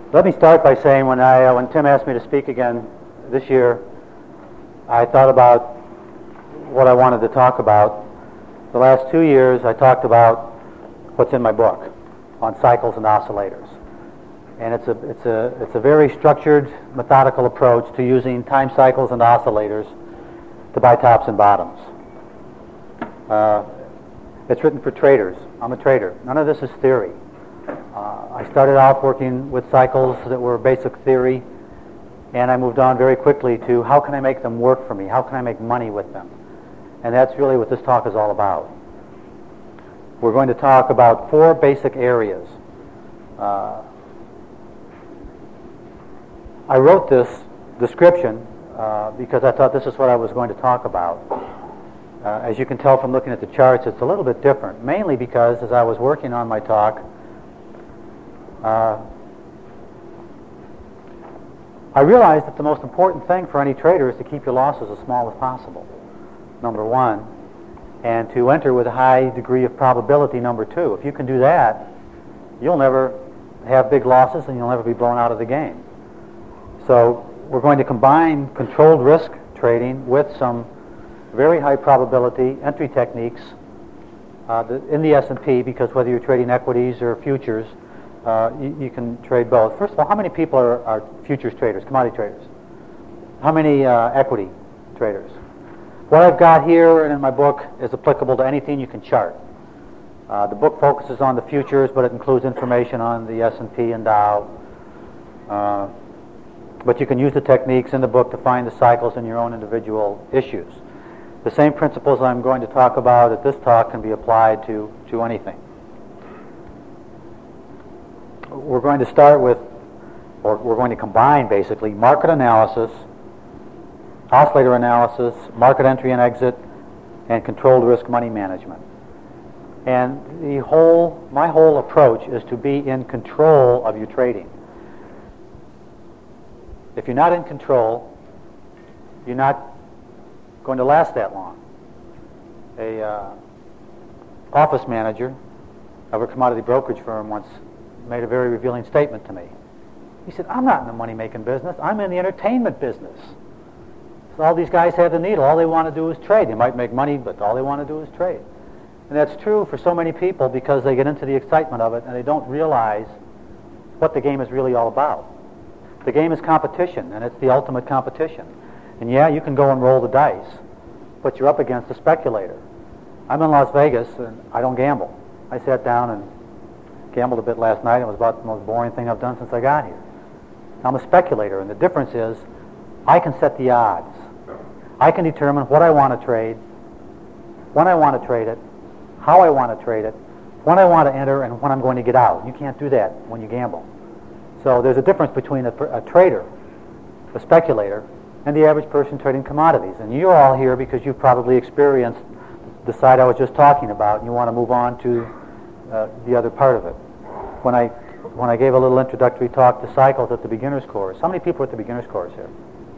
Let me start by saying when Tim asked me to speak again this year, I thought about what I wanted to talk about. The last 2 years, I talked about what's in my book on cycles and oscillators. And it's a very structured, methodical approach to using time cycles and oscillators to buy tops and bottoms. It's written for traders. I'm a trader. None of this is theory. I started out working with cycles that were basic theory, and I moved on very quickly to how can I make them work for me? How can I make money with them? And that's really what this talk is all about. We're going to talk about 4 basic areas. I wrote this description because I thought this is what I was going to talk about. As you can tell from looking at the charts, it's a little bit different, mainly because as I was working on my talk, I realized that the most important thing for any trader is to keep your losses as small as possible, number one, and to enter with a high degree of probability, number two. If you can do that, you'll never have big losses and you'll never be blown out of the game. So we're going to combine controlled risk trading with some very high probability entry techniques in the S&P, because whether you're trading equities or futures, you can trade both. First of all, how many people are futures traders, commodity traders? How many equity traders? What I've got here and in my book is applicable to anything you can chart. The book focuses on the futures, but it includes information on the S&P and Dow. But you can use the techniques in the book to find the cycles in your own individual issues. The same principles I'm going to talk about at this talk can be applied to anything. We're going to start with, or we're going to combine basically, market analysis, oscillator analysis, market entry and exit, and controlled risk money management. And my whole approach is to be in control of your trading. If you're not in control, you're not going to last that long. A office manager of a commodity brokerage firm once made a very revealing statement to me. He said, "I'm not in the money-making business. I'm in the entertainment business. So all these guys have the needle. All they want to do is trade. They might make money, but all they want to do is trade." And that's true for so many people because they get into the excitement of it and they don't realize what the game is really all about. The game is competition, and it's the ultimate competition. And yeah, you can go and roll the dice, but you're up against a speculator. I'm in Las Vegas, and I don't gamble. I sat down and gambled a bit last night. It was about the most boring thing I've done since I got here. I'm a speculator, and the difference is I can set the odds. I can determine what I want to trade, when I want to trade it, how I want to trade it, when I want to enter, and when I'm going to get out. You can't do that when you gamble. So there's a difference between a trader, a speculator, and the average person trading commodities. And you're all here because you've probably experienced the side I was just talking about, and you want to move on to the other part of it. When I gave a little introductory talk to cycles at the beginner's course, how many people were at the beginner's course here?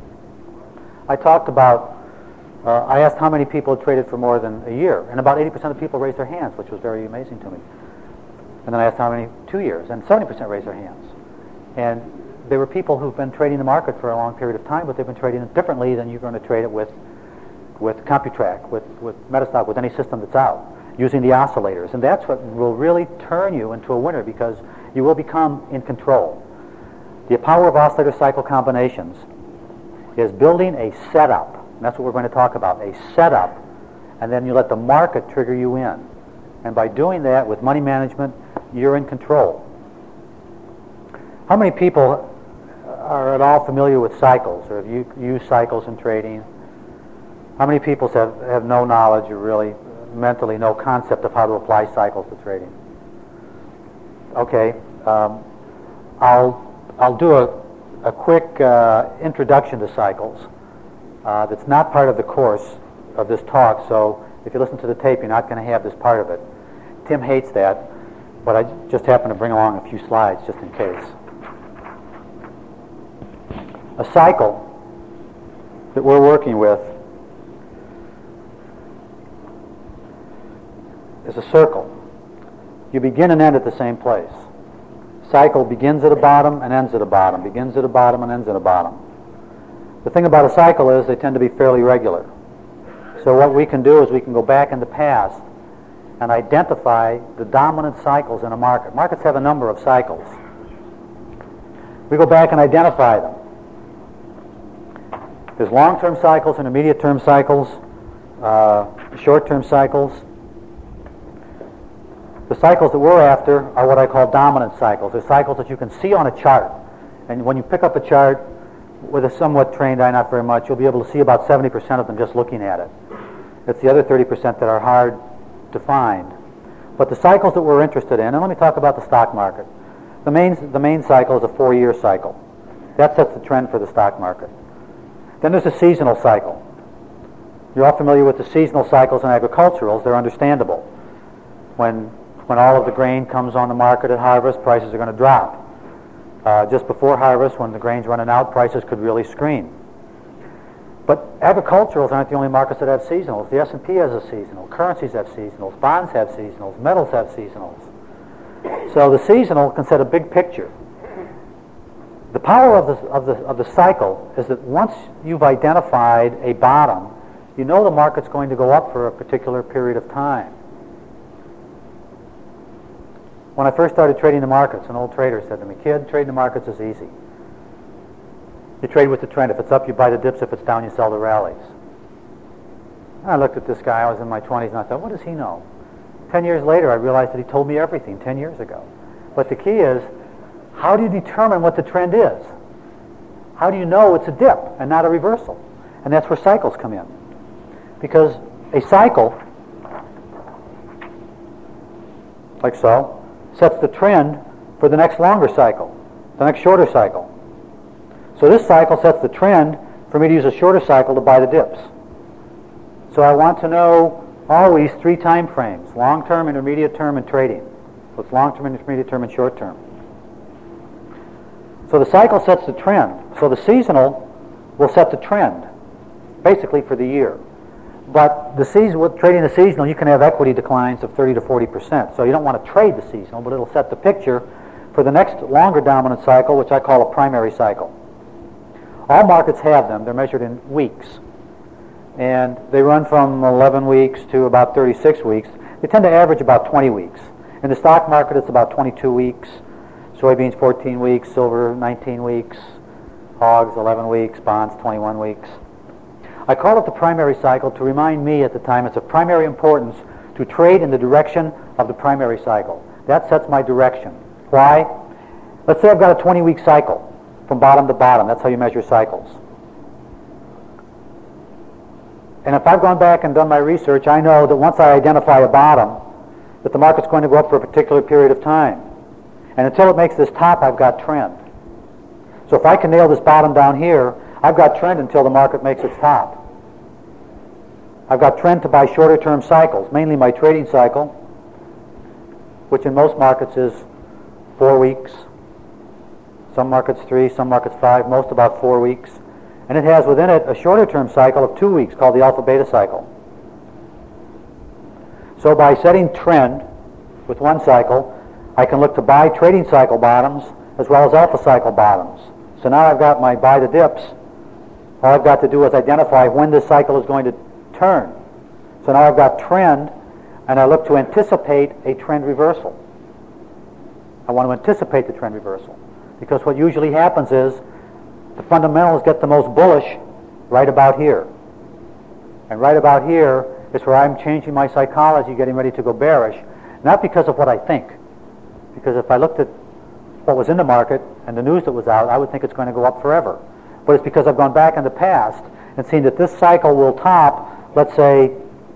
I talked about, I asked how many people had traded for more than a year, and about 80% of people raised their hands, which was very amazing to me. And then I asked how many 2 years, and 70% raised their hands. And there were people who've been trading the market for a long period of time, but they've been trading it differently than you're going to trade it with CompuTrack, with Metastock, with any system that's out, using the oscillators. And that's what will really turn you into a winner, because you will become in control. The power of oscillator cycle combinations is building a setup. And that's what we're going to talk about, a setup, and then you let the market trigger you in. And by doing that with money management, you're in control. How many people are at all familiar with cycles, or have you used cycles in trading? How many people have no knowledge or really mentally no concept of how to apply cycles to trading? Okay, I'll do a quick introduction to cycles that's not part of the course of this talk, so if you listen to the tape, you're not going to have this part of it. Tim hates that, but I just happened to bring along a few slides just in case. A cycle that we're working with is a circle. You begin and end at the same place. cycle begins at a bottom and ends at a bottom, begins at a bottom and ends at a bottom. The thing about a cycle is they tend to be fairly regular. So what we can do is we can go back in the past and identify the dominant cycles in a market. Markets have a number of cycles. We go back and identify them. There's long-term cycles, intermediate-term cycles, short-term cycles. The cycles that we're after are what I call dominant cycles. They're cycles that you can see on a chart. And when you pick up a chart with a somewhat trained eye, not very much, you'll be able to see about 70% of them just looking at it. It's the other 30% that are hard to find. But the cycles that we're interested in, and let me talk about the stock market. The main cycle is a 4-year cycle. That sets the trend for the stock market. Then there's a seasonal cycle. You're all familiar with the seasonal cycles in agriculturals. They're understandable. When all of the grain comes on the market at harvest, prices are going to drop. Just before harvest, when the grain's running out, prices could really scream. But agriculturals aren't the only markets that have seasonals. The S&P has a seasonal. Currencies have seasonals. Bonds have seasonals. Metals have seasonals. So the seasonal can set a big picture. The power of the cycle is that once you've identified a bottom, you know the market's going to go up for a particular period of time. When I first started trading the markets, an old trader said to me, "Kid, trading the markets is easy. You trade with the trend. If it's up, you buy the dips. If it's down, you sell the rallies." I looked at this guy. I was in my 20s, and I thought, what does he know? 10 years later, I realized that he told me everything 10 years ago. But the key is, how do you determine what the trend is? How do you know it's a dip and not a reversal? And that's where cycles come in. Because a cycle, like so, sets the trend for the next longer cycle, the next shorter cycle. So this cycle sets the trend for me to use a shorter cycle to buy the dips. So I want to know always 3 time frames: long-term, intermediate-term, and trading. So it's long-term, intermediate-term, and short-term. So the cycle sets the trend. So the seasonal will set the trend, basically for the year. But with trading the seasonal, you can have equity declines of 30 to 40%. So you don't want to trade the seasonal, but it'll set the picture for the next longer dominant cycle, which I call a primary cycle. All markets have them. They're measured in weeks. And they run from 11 weeks to about 36 weeks. They tend to average about 20 weeks. In the stock market, it's about 22 weeks. Soybeans, 14 weeks. Silver, 19 weeks. Hogs, 11 weeks. Bonds, 21 weeks. I call it the primary cycle to remind me at the time it's of primary importance to trade in the direction of the primary cycle. That sets my direction. Why? Let's say I've got a 20-week cycle from bottom to bottom. That's how you measure cycles. And if I've gone back and done my research, I know that once I identify a bottom, that the market's going to go up for a particular period of time. And until it makes this top, I've got trend. So if I can nail this bottom down here, I've got trend until the market makes its top. I've got trend to buy shorter term cycles, mainly my trading cycle, which in most markets is 4 weeks. Some markets 3, some markets 5, most about 4 weeks. And it has within it a shorter term cycle of 2 weeks called the alpha beta cycle. So by setting trend with one cycle, I can look to buy trading cycle bottoms as well as alpha cycle bottoms. So now I've got my buy the dips. All I've got to do is identify when this cycle is going to turn. So now I've got trend, and I look to anticipate a trend reversal. I want to anticipate the trend reversal. Because what usually happens is the fundamentals get the most bullish right about here. And right about here is where I'm changing my psychology, getting ready to go bearish. Not because of what I think. Because if I looked at what was in the market and the news that was out, I would think it's going to go up forever. But it's because I've gone back in the past and seen that this cycle will top, let's say,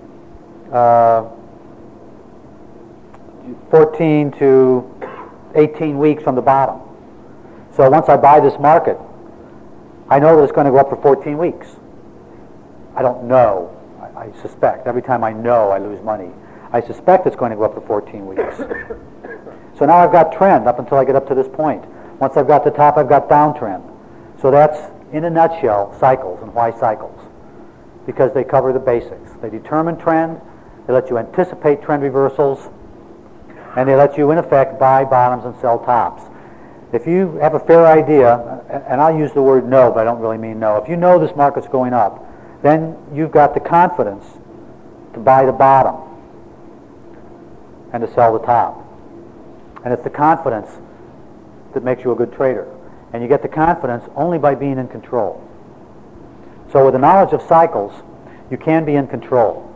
14 to 18 weeks from the bottom. So once I buy this market, I know that it's going to go up for 14 weeks. I don't know. I suspect. Every time I know, I lose money. I suspect it's going to go up for 14 weeks. So now I've got trend up until I get up to this point. Once I've got the top, I've got downtrend. So that's, in a nutshell, cycles and why cycles. Because they cover the basics. They determine trend, they let you anticipate trend reversals, and they let you, in effect, buy bottoms and sell tops. If you have a fair idea, and I'll use the word know, but I don't really mean know. If you know this market's going up, then you've got the confidence to buy the bottom and to sell the top. And it's the confidence that makes you a good trader. And you get the confidence only by being in control. So with the knowledge of cycles, you can be in control.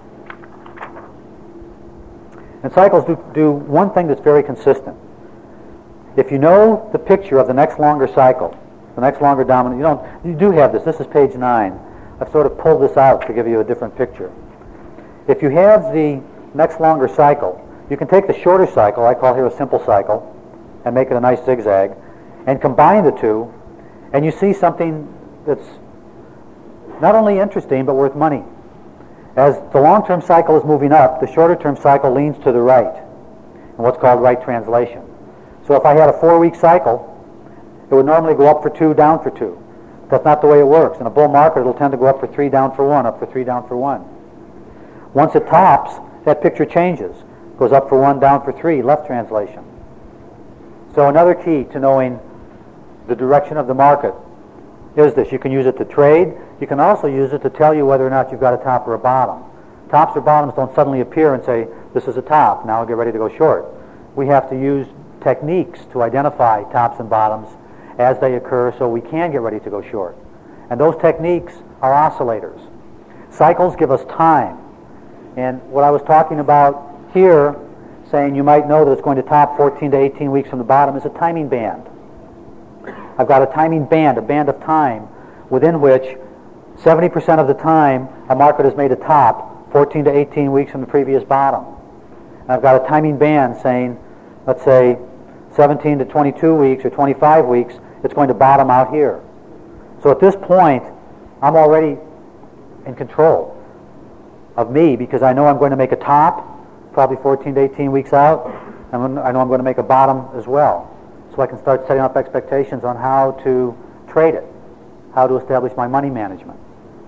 And cycles do one thing that's very consistent. If you know the picture of the next longer cycle, the next longer dominant, you do have this. This is page 9. I've sort of pulled this out to give you a different picture. If you have the next longer cycle, you can take the shorter cycle, I call here a simple cycle, and make it a nice zigzag, and combine the two, and you see something that's not only interesting, but worth money. As the long-term cycle is moving up, the shorter-term cycle leans to the right, in what's called right translation. So if I had a 4-week cycle, it would normally go up for 2, down for 2. That's not the way it works. In a bull market, it'll tend to go up for 3, down for 1, up for 3, down for 1. Once it tops, that picture changes. Goes up for 1, down for 3, left translation. So another key to knowing the direction of the market is this. You can use it to trade. You can also use it to tell you whether or not you've got a top or a bottom. Tops or bottoms don't suddenly appear and say, this is a top, now I'll get ready to go short. We have to use techniques to identify tops and bottoms as they occur so we can get ready to go short. And those techniques are oscillators. Cycles give us time. And what I was talking about here, saying you might know that it's going to top 14 to 18 weeks from the bottom, is a timing band. I've got a timing band, a band of time, within which 70% of the time a market has made a top 14 to 18 weeks from the previous bottom. And I've got a timing band saying, let's say, 17 to 22 weeks or 25 weeks, it's going to bottom out here. So at this point, I'm already in control of me because I know I'm going to make a top, probably 14 to 18 weeks out, and I know I'm going to make a bottom as well. So I can start setting up expectations on how to trade it, how to establish my money management.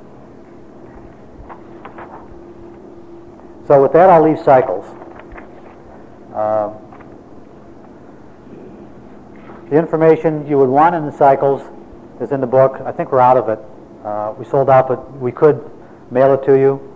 So with that, I'll leave cycles. The information you would want in the cycles is in the book. I think we're out of it. We sold out, but we could mail it to you.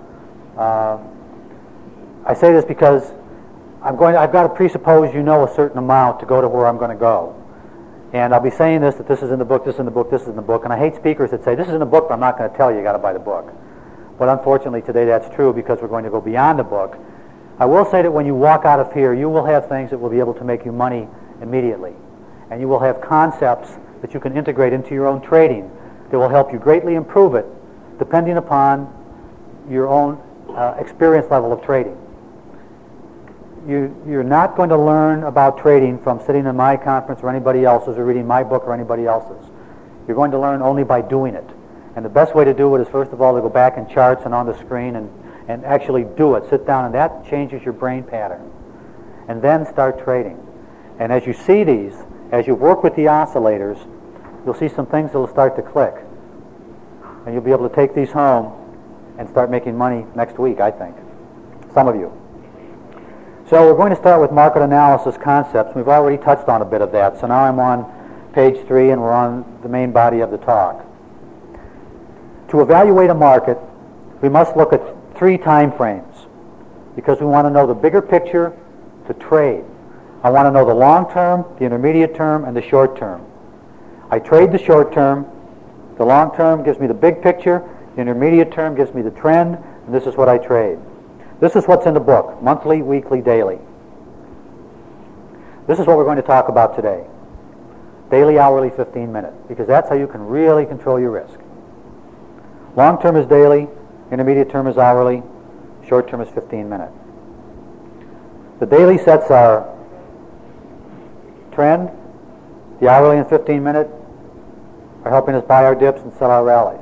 I say this because I've got to presuppose you know a certain amount to go to where I'm going to go. And I'll be saying this, that this is in the book, this is in the book, this is in the book. And I hate speakers that say, this is in the book, but I'm not going to tell you, you got to buy the book. But unfortunately today that's true because we're going to go beyond the book. I will say that when you walk out of here, you will have things that will be able to make you money immediately. And you will have concepts that you can integrate into your own trading that will help you greatly improve it depending upon your own experience level of trading. You're not going to learn about trading from sitting in my conference or anybody else's or reading my book or anybody else's. You're going to learn only by doing it. And the best way to do it is, first of all, to go back in charts and on the screen and actually do it. Sit down, and that changes your brain pattern. And then start trading. And as you see these, as you work with the oscillators, you'll see some things that will start to click. And you'll be able to take these home and start making money next week, I think. Some of you. So we're going to start with market analysis concepts. We've already touched on a bit of that. So now I'm on page 3 and we're on the main body of the talk. To evaluate a market, we must look at 3 time frames because we want to know the bigger picture to trade. I want to know the long term, the intermediate term, and the short term. I trade the short term. The long term gives me the big picture. The intermediate term gives me the trend, and this is what I trade. This is what's in the book, monthly, weekly, daily. This is what we're going to talk about today. Daily, hourly, 15-minute, because that's how you can really control your risk. Long term is daily, intermediate term is hourly, short term is 15-minute. The daily sets our trend. The hourly and 15-minute are helping us buy our dips and sell our rallies.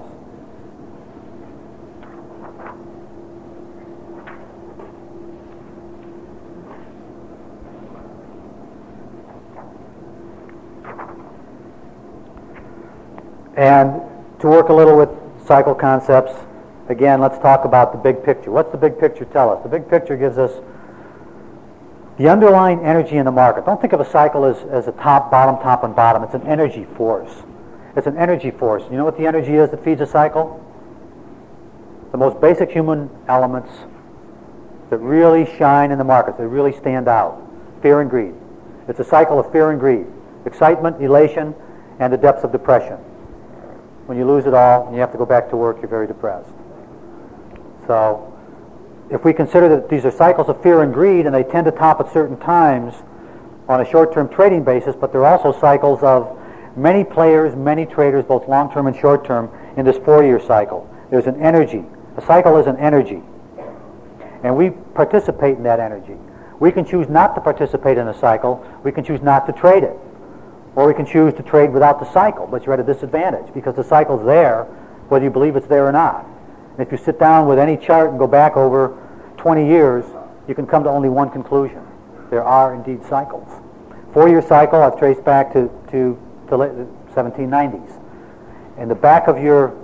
And to work a little with cycle concepts, again, let's talk about the big picture. What's the big picture tell us? The big picture gives us The underlying energy in the market. Don't think of a cycle as a top, and bottom. It's an energy force. It's an energy force. You know what the energy is that feeds a cycle? The most basic human elements that really shine in the markets, that really stand out. Fear and greed. It's a cycle of fear and greed. Excitement, elation, and the depths of depression. When you lose it all and you have to go back to work, you're very depressed. So, if we consider that these are cycles of fear and greed, and they tend to top at certain times on a short-term trading basis, but they're also cycles of many players, many traders, both long-term and short-term, in this 4-year cycle. There's an energy. A cycle is an energy. And we participate in that energy. We can choose not to participate in a cycle. We can choose not to trade it. Or we can choose to trade without the cycle, but you're at a disadvantage because the cycle's there, whether you believe it's there or not. And if you sit down with any chart and go back over 20 years, you can come to only one conclusion. There are indeed cycles. 4-year cycle I've traced back to the late 1790s. In the back of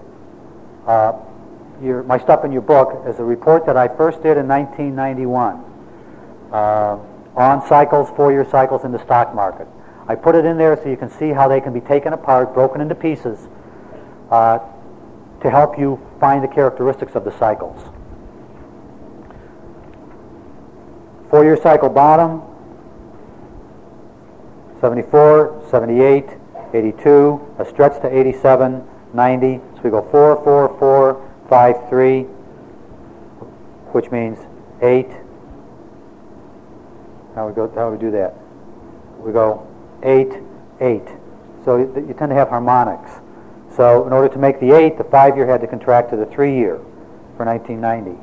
my stuff in your book is a report that I first did in 1991 on cycles, 4-year cycles in the stock market. I put it in there so you can see how they can be taken apart, broken into pieces, to help you find the characteristics of the cycles. 4-year cycle bottom, 74, 78, 82, a stretch to 87, 90. So we go 4, 4, 4, 5, 3, which means 8. How do we do that? We go 8, 8. So you tend to have harmonics. So in order to make the 8, the 5-year had to contract to the 3-year for 1990.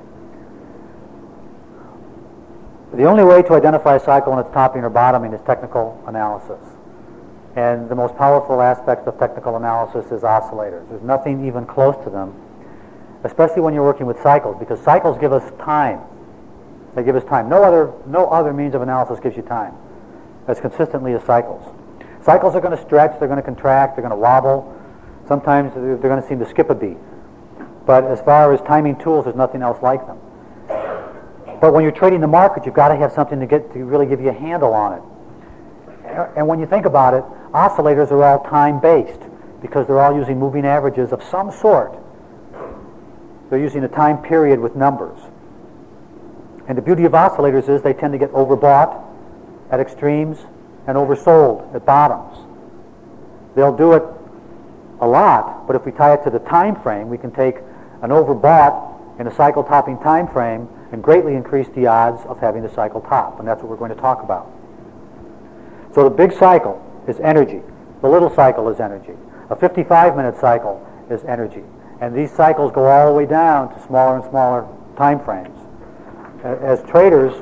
The only way to identify a cycle when it's topping or bottoming is technical analysis. And the most powerful aspect of technical analysis is oscillators. There's nothing even close to them, especially when you're working with cycles, because cycles give us time. They give us time. No other means of analysis gives you time as consistently as cycles. Cycles are going to stretch, they're going to contract, they're going to wobble. Sometimes they're going to seem to skip a beat. But as far as timing tools, there's nothing else like them. But when you're trading the market, you've got to have something to really give you a handle on it. And when you think about it, oscillators are all time-based because they're all using moving averages of some sort. They're using a time period with numbers. And the beauty of oscillators is they tend to get overbought at extremes and oversold at bottoms. They'll do it a lot, but if we tie it to the time frame, we can take an overbought in a cycle topping time frame and greatly increase the odds of having the cycle top, and that's what we're going to talk about. So the big cycle is energy. The little cycle is energy. A 55-minute cycle is energy. And these cycles go all the way down to smaller and smaller time frames. As traders,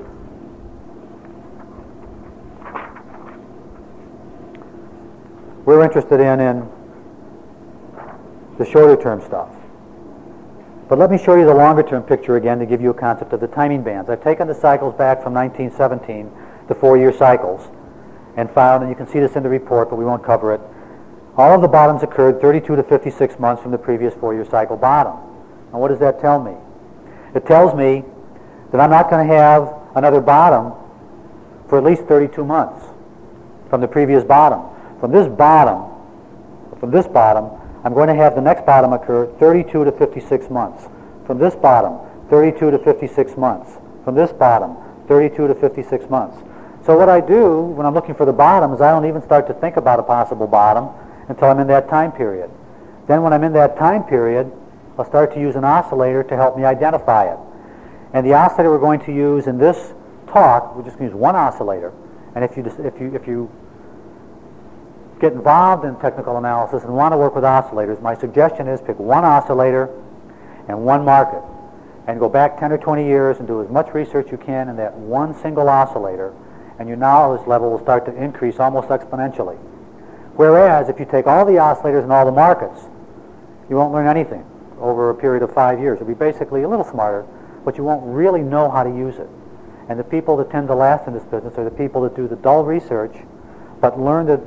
we're interested in the shorter term stuff. But let me show you the longer term picture again to give you a concept of the timing bands. I've taken the cycles back from 1917, the 4-year cycles, and found, and you can see this in the report, but we won't cover it, all of the bottoms occurred 32 to 56 months from the previous 4-year cycle bottom. And what does that tell me? It tells me that I'm not going to have another bottom for at least 32 months from the previous bottom. From this bottom, I'm going to have the next bottom occur 32 to 56 months. From this bottom, 32 to 56 months. From this bottom, 32 to 56 months. So what I do when I'm looking for the bottom is I don't even start to think about a possible bottom until I'm in that time period. Then when I'm in that time period, I'll start to use an oscillator to help me identify it. And the oscillator we're going to use in this talk, we're just going to use one oscillator. And if you get involved in technical analysis and want to work with oscillators, my suggestion is pick one oscillator and one market and go back 10 or 20 years and do as much research you can in that one single oscillator, and your knowledge level will start to increase almost exponentially. Whereas if you take all the oscillators and all the markets, you won't learn anything over a period of 5 years. You'll be basically a little smarter, but you won't really know how to use it. And the people that tend to last in this business are the people that do the dull research, but learn the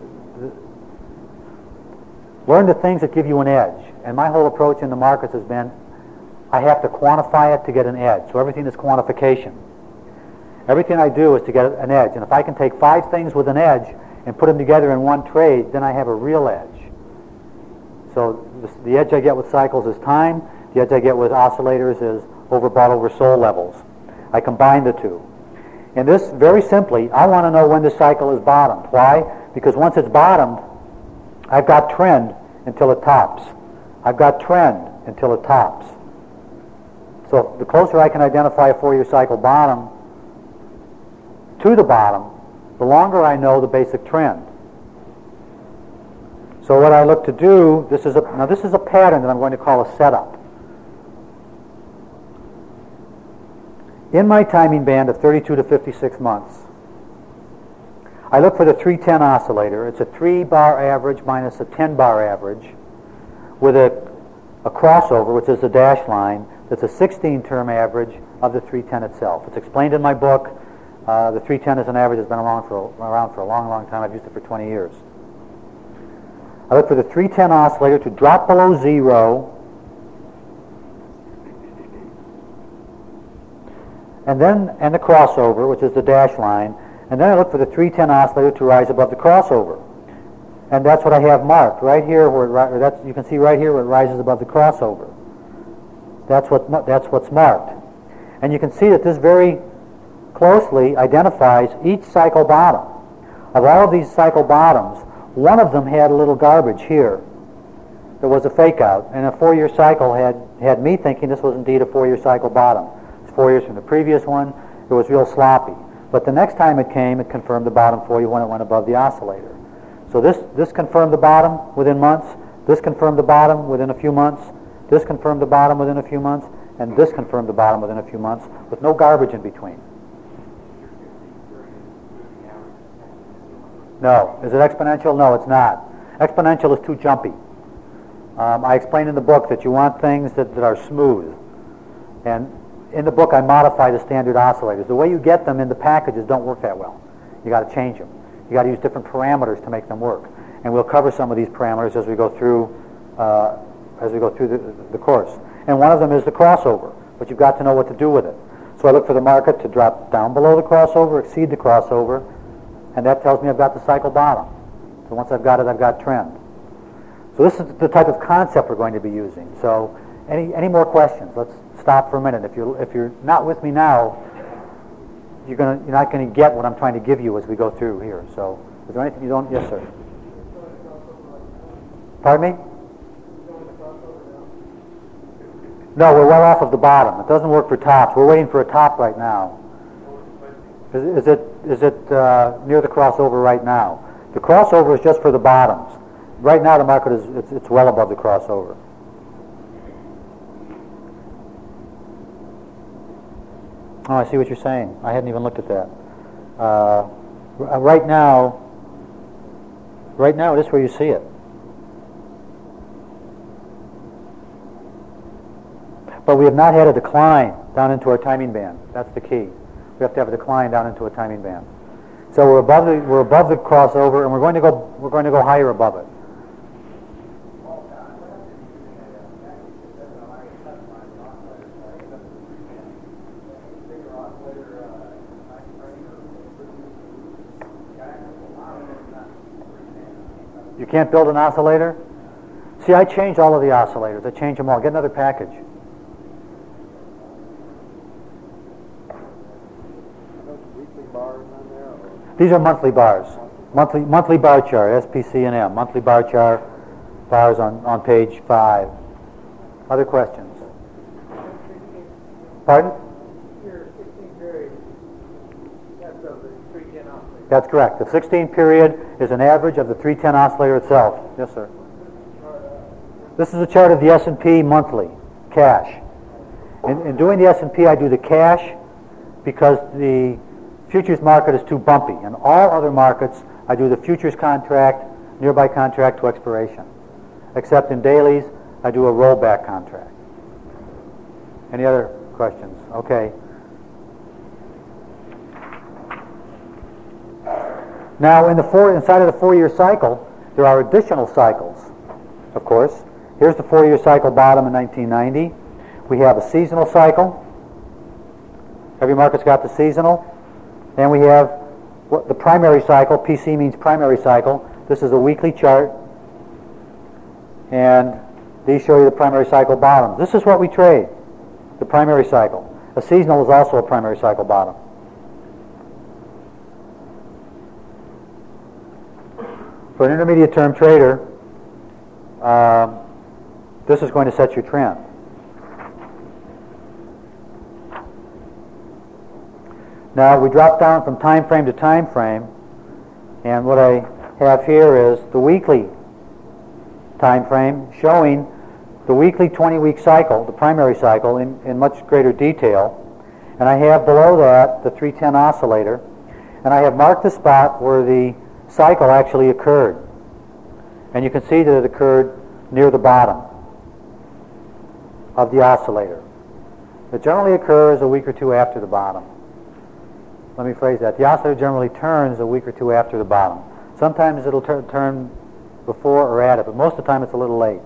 things that give you an edge. And my whole approach in the markets has been, I have to quantify it to get an edge. So everything is quantification. Everything I do is to get an edge. And if I can take 5 things with an edge and put them together in one trade, then I have a real edge. So the edge I get with cycles is time. The edge I get with oscillators is overbought, oversold levels. I combine the two. And this, very simply, I want to know when the cycle is bottomed. Why? Because once it's bottomed, I've got trend until it tops. I've got trend until it tops. So the closer I can identify a 4-year cycle bottom to the bottom, the longer I know the basic trend. So what I look to do, this is a pattern that I'm going to call a setup. In my timing band of 32 to 56 months, I look for the 310 oscillator. It's a 3-bar average minus a 10-bar average with a crossover, which is the dash line, that's a 16-term average of the 310 itself. It's explained in my book. The 310 as an average has been around for a long, long time. I've used it for 20 years. I look for the 310 oscillator to drop below 0, and the crossover, which is the dash line, and then I look for the 310 oscillator to rise above the crossover. And that's what I have marked right here, you can see right here where it rises above the crossover. That's what's marked. And you can see that this very closely identifies each cycle bottom. Of all of these cycle bottoms, one of them had a little garbage here. There was a fake out, and a 4-year cycle had me thinking this was indeed a 4-year cycle bottom. It's 4 years from the previous one. It was real sloppy. But the next time it came, it confirmed the bottom for you when it went above the oscillator. So this confirmed the bottom within months, this confirmed the bottom within a few months, this confirmed the bottom within a few months, and this confirmed the bottom within a few months with no garbage in between. No. Is it exponential? No, it's not. Exponential is too jumpy. I explain in the book that you want things that are smooth. And in the book I modify the standard oscillators. The way you get them in the packages don't work that well. You got to change them. You got to use different parameters to make them work. And we'll cover some of these parameters as we go through the course. And one of them is the crossover, but you've got to know what to do with it. So I look for the market to drop down below the crossover, exceed the crossover, and that tells me I've got the cycle bottom. So once I've got it, I've got trend. So this is the type of concept we're going to be using. So any more questions? Let's stop for a minute. If you're not with me now, you're not going to get what I'm trying to give you as we go through here. So is there anything you don't? Yes, sir. Pardon me? No, we're well off of the bottom. It doesn't work for tops. We're waiting for a top right now. Is it near the crossover right now? The crossover is just for the bottoms. Right now the market it's well above the crossover. Oh, I see what you're saying. I hadn't even looked at that. Right now it is where you see it. But we have not had a decline down into our timing band. That's the key. We have to have a decline down into a timing band. So we're above the crossover, and we're going to go higher above it. You can't build an oscillator? See, I change all of the oscillators. I change them all. Get another package. These are monthly bars. Monthly bar chart, SPC&M. Monthly bar chart, bars on page 5. Other questions? Pardon? Your 16 period, that's of the 310 oscillator. That's correct. The 16 period is an average of the 310 oscillator itself. Yes, sir. This is a chart of the S&P monthly, cash. In doing the S&P, I do the cash because the futures market is too bumpy. In all other markets, I do the futures contract, nearby contract to expiration. Except in dailies, I do a rollback contract. Any other questions? Okay. Now, inside of the 4-year cycle, there are additional cycles, of course. Here's the 4-year cycle bottom in 1990. We have a seasonal cycle. Every market's got the seasonal. And we have what the primary cycle, PC means primary cycle. This is a weekly chart. And these show you the primary cycle bottoms. This is what we trade, the primary cycle. A seasonal is also a primary cycle bottom. For an intermediate term trader, this is going to set your trend. Now we drop down from time frame to time frame, and what I have here is the weekly time frame showing the weekly 20-week cycle, the primary cycle, in much greater detail. And I have below that the 310 oscillator, and I have marked the spot where the cycle actually occurred. And you can see that it occurred near the bottom of the oscillator. It generally occurs a week or two after the bottom. Let me phrase that. The oscillator generally turns a week or two after the bottom. Sometimes it'll turn before or at it, but most of the time it's a little late.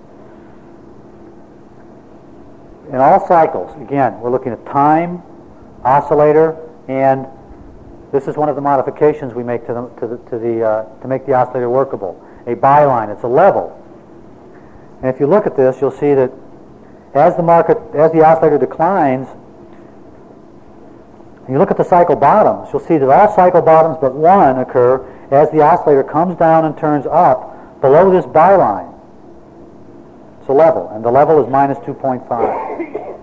In all cycles, again, we're looking at time, oscillator, and this is one of the modifications we make to make the oscillator workable. A byline, it's a level. And if you look at this, you'll see that as the oscillator declines, and you look at the cycle bottoms, you'll see that all cycle bottoms but one occur as the oscillator comes down and turns up below this byline. It's a level, and the level is minus 2.5.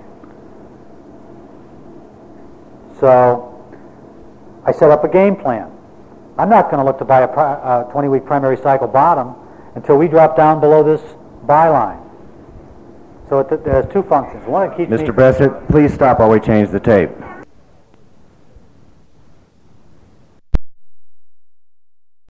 So I set up a game plan. I'm not going to look to buy a 20-week primary cycle bottom until we drop down below this byline. So it has two functions. One, it keeps Mr. Bressett, please stop while we change the tape.